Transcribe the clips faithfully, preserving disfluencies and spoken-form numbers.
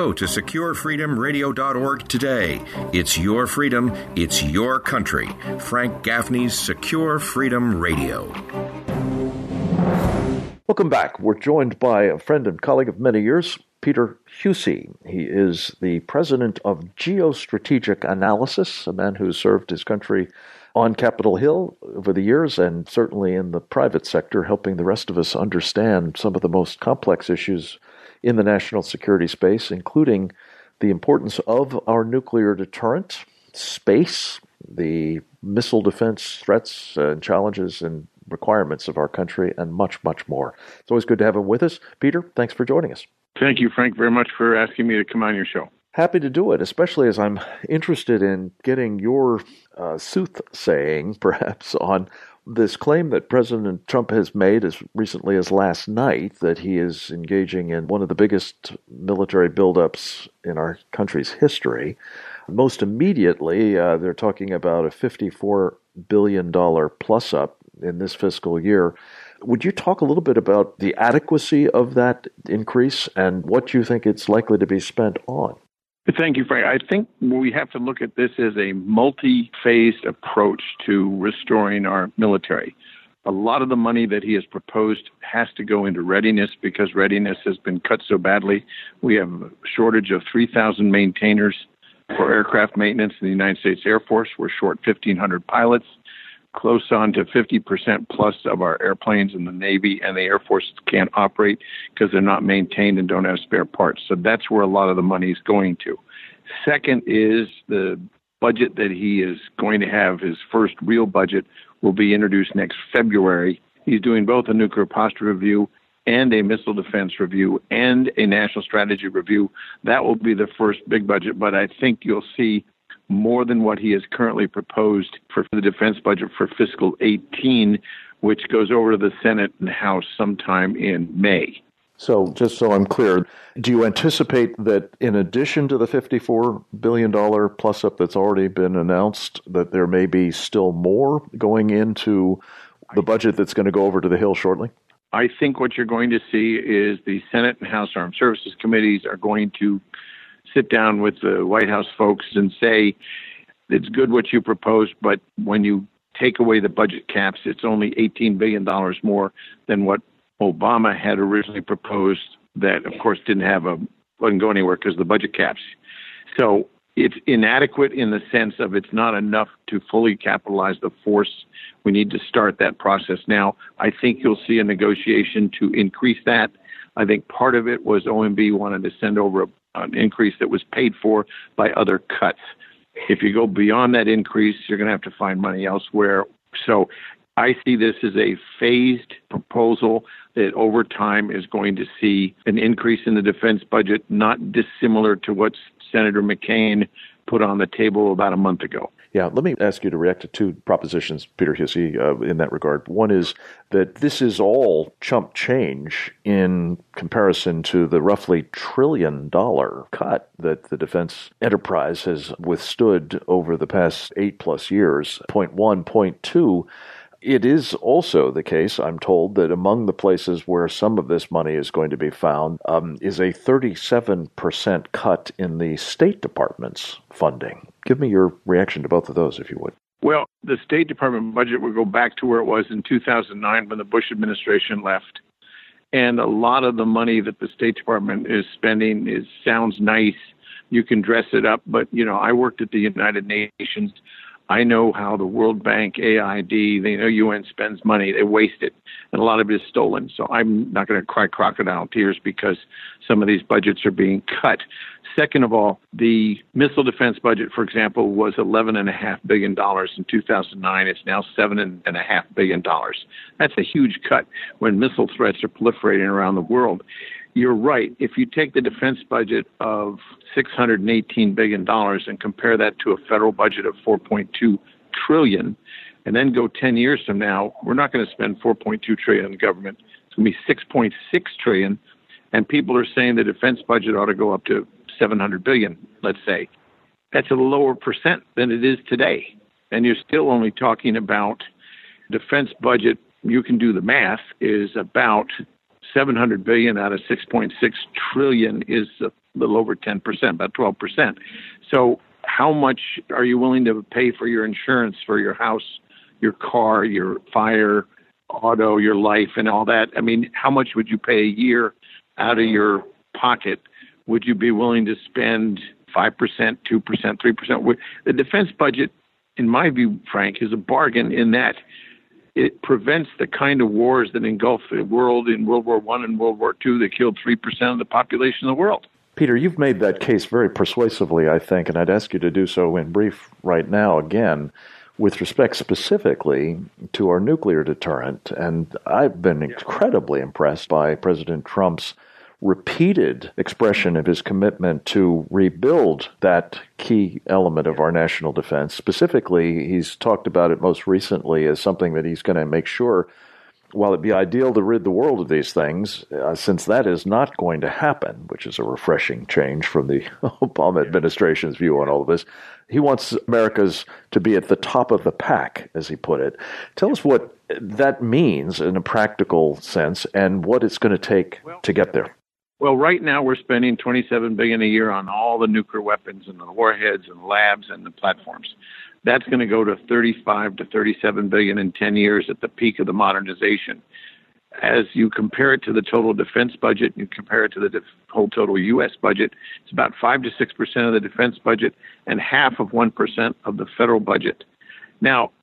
Go to secure freedom radio dot org today. It's your freedom. It's your country. Frank Gaffney's Secure Freedom Radio. Welcome back. We're joined by a friend and colleague of many years, Peter Huessy. He is the president of Geostrategic Analysis, a man who's served his country on Capitol Hill over the years and certainly in the private sector, helping the rest of us understand some of the most complex issues in the national security space, including the importance of our nuclear deterrent, space, the missile defense threats and challenges and requirements of our country, and much, much more. It's always good to have him with us. Peter, thanks for joining us. Thank you, Frank, very much for asking me to come on your show. Happy to do it, especially as I'm interested in getting your uh, soothsaying, perhaps, on this claim that President Trump has made as recently as last night that he is engaging in one of the biggest military buildups in our country's history. Most immediately, uh, they're talking about a fifty-four billion dollars plus-up in this fiscal year. Would you talk a little bit about the adequacy of that increase and what you think it's likely to be spent on? Thank you, Frank. I think we have to look at this as a multi-phased approach to restoring our military. A lot of the money that he has proposed has to go into readiness because readiness has been cut so badly. We have a shortage of three thousand maintainers for aircraft maintenance in the United States Air Force. We're short fifteen hundred pilots, close on to fifty percent plus of our airplanes in the Navy and the Air Force can't operate because they're not maintained and don't have spare parts. So that's where a lot of the money is going to. Second is the budget that he is going to have. His first real budget will be introduced next February. He's doing both a nuclear posture review and a missile defense review and a national strategy review. That will be the first big budget, but I think you'll see more than what he has currently proposed for the defense budget for fiscal eighteen, which goes over to the Senate and House sometime in May. So just so I'm clear, do you anticipate that in addition to the fifty-four billion dollars plus-up that's already been announced, that there may be still more going into the budget that's going to go over to the Hill shortly? I think what you're going to see is the Senate and House Armed Services Committees are going to sit down with the White House folks and say, it's good what you proposed, but when you take away the budget caps, it's only eighteen billion dollars more than what Obama had originally proposed that, of course, didn't have a, wouldn't go anywhere because of the budget caps. So it's inadequate in the sense of it's not enough to fully capitalize the force. We need to start that process now. I think you'll see a negotiation to increase that. I think part of it was O M B wanted to send over a an increase that was paid for by other cuts. If you go beyond that increase, you're going to have to find money elsewhere. So I see this as a phased proposal that over time is going to see an increase in the defense budget, not dissimilar to what Senator McCain put on the table about a month ago. Yeah, let me ask you to react to two propositions, Peter Huessy, uh, in that regard. One is that this is all chump change in comparison to the roughly trillion dollar cut that the defense enterprise has withstood over the past eight plus years. Point one. Point two, it is also the case, I'm told, that among the places where some of this money is going to be found um, is a thirty-seven percent cut in the State Department's funding. Give me your reaction to both of those, if you would. Well, the State Department budget will go back to where it was in two thousand nine when the Bush administration left. And a lot of the money that the State Department is spending is sounds nice. You can dress it up. But, you know, I worked at the United Nations. I know how the World Bank, A I D, they know U N spends money. They waste it. And a lot of it is stolen. So I'm not going to cry crocodile tears because some of these budgets are being cut. Second of all, the missile defense budget, for example, was eleven point five billion dollars in two thousand nine. It's now seven point five billion dollars. That's a huge cut when missile threats are proliferating around the world. You're right. If you take the defense budget of six hundred eighteen billion dollars and compare that to a federal budget of four point two trillion dollars, and then go ten years from now, we're not going to spend four point two trillion dollars in government. It's going to be six point six trillion dollars, and people are saying the defense budget ought to go up to seven hundred billion dollars, let's say. That's a lower percent than it is today. And you're still only talking about defense budget, you can do the math, is about seven hundred billion dollars out of six point six trillion dollars is a little over ten percent, about twelve percent. So how much are you willing to pay for your insurance for your house, your car, your fire, auto, your life, and all that? I mean, how much would you pay a year out of your pocket? Would you be willing to spend five percent, two percent, three percent? The defense budget, in my view, Frank, is a bargain in that it prevents the kind of wars that engulfed the world in World War One and World War Two that killed three percent of the population of the world. Peter, you've made that case very persuasively, I think, and I'd ask you to do so in brief right now again with respect specifically to our nuclear deterrent. And I've been incredibly impressed by President Trump's repeated expression of his commitment to rebuild that key element of our national defense. Specifically, he's talked about it most recently as something that he's going to make sure, while it'd be ideal to rid the world of these things, uh, since that is not going to happen, which is a refreshing change from the Obama administration's view on all of this, he wants America's to be at the top of the pack, as he put it. Tell us what that means in a practical sense and what it's going to take well, to get there. Well, right now we're spending twenty-seven billion dollars a year on all the nuclear weapons and the warheads and labs and the platforms. That's going to go to thirty-five to thirty-seven billion dollars in ten years at the peak of the modernization. As you compare it to the total defense budget, you compare it to the def- whole total U S budget, it's about five to six percent of the defense budget and half of one percent of the federal budget. Now,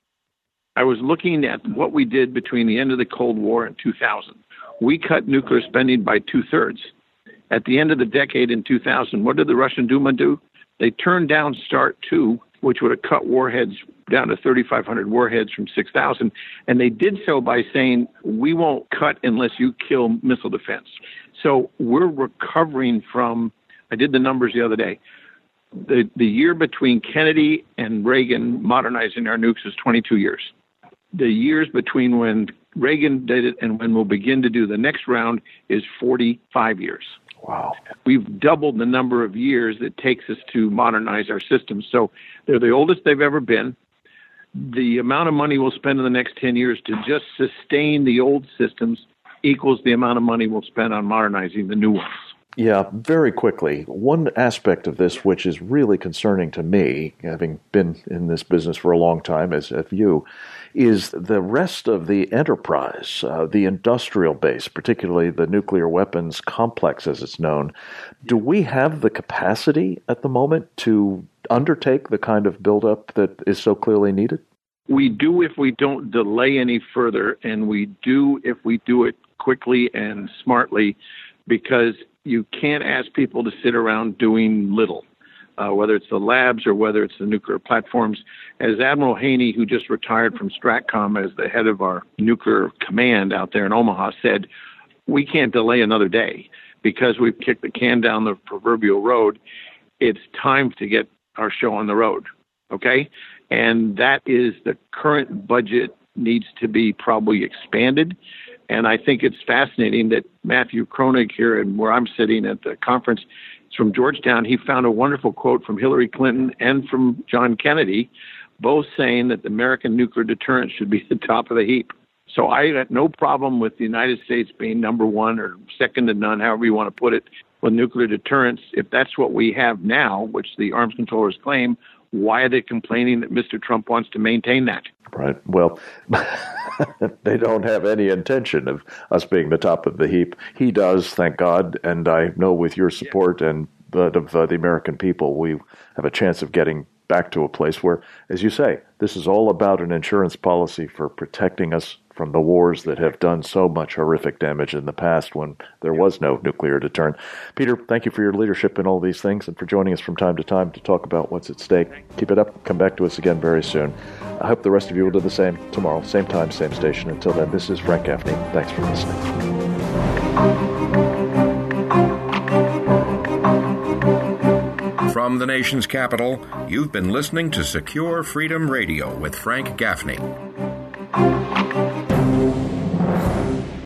I was looking at what we did between the end of the Cold War and two thousand. We cut nuclear spending by two-thirds. At the end of the decade in two thousand, what did the Russian Duma do? They turned down START two, which would have cut warheads down to thirty-five hundred warheads from six thousand. And they did so by saying, we won't cut unless you kill missile defense. So we're recovering from, I did the numbers the other day, the, the year between Kennedy and Reagan modernizing our nukes is twenty-two years. The years between when Reagan did it and when we'll begin to do the next round is forty-five years. Wow. We've doubled the number of years it takes us to modernize our systems. So they're the oldest they've ever been. The amount of money we'll spend in the next ten years to just sustain the old systems equals the amount of money we'll spend on modernizing the new ones. Yeah, very quickly. One aspect of this which is really concerning to me, having been in this business for a long time, as have you, is the rest of the enterprise, uh, the industrial base, particularly the nuclear weapons complex as it's known. Do we have the capacity at the moment to undertake the kind of buildup that is so clearly needed? We do if we don't delay any further, and we do if we do it quickly and smartly, because you can't ask people to sit around doing little, uh, whether it's the labs or whether it's the nuclear platforms. As Admiral Haney, who just retired from STRATCOM as the head of our nuclear command out there in Omaha, said, we can't delay another day because we've kicked the can down the proverbial road. It's time to get our show on the road, okay? And that is the current budget needs to be probably expanded. And I think it's fascinating that Matthew Kronig here, and where I'm sitting at the conference, it's from Georgetown. He found a wonderful quote from Hillary Clinton and from John Kennedy, both saying that the American nuclear deterrent should be at the top of the heap. So I got no problem with the United States being number one or second to none, however you want to put it, with nuclear deterrence. If that's what we have now, which the arms controllers claim, why are they complaining that Mister Trump wants to maintain that? Right. Well, they don't have any intention of us being the top of the heap. He does, thank God, and I know with your support and that of uh, the American people, we have a chance of getting back to a place where, as you say, this is all about an insurance policy for protecting us from the wars that have done so much horrific damage in the past when there was no nuclear deterrent. Peter, thank you for your leadership in all these things and for joining us from time to time to talk about what's at stake. Keep it up. Come back to us again very soon. I hope the rest of you will do the same tomorrow, same time, same station. Until then, this is Frank Gaffney. Thanks for listening. From the nation's capital, you've been listening to Secure Freedom Radio with Frank Gaffney.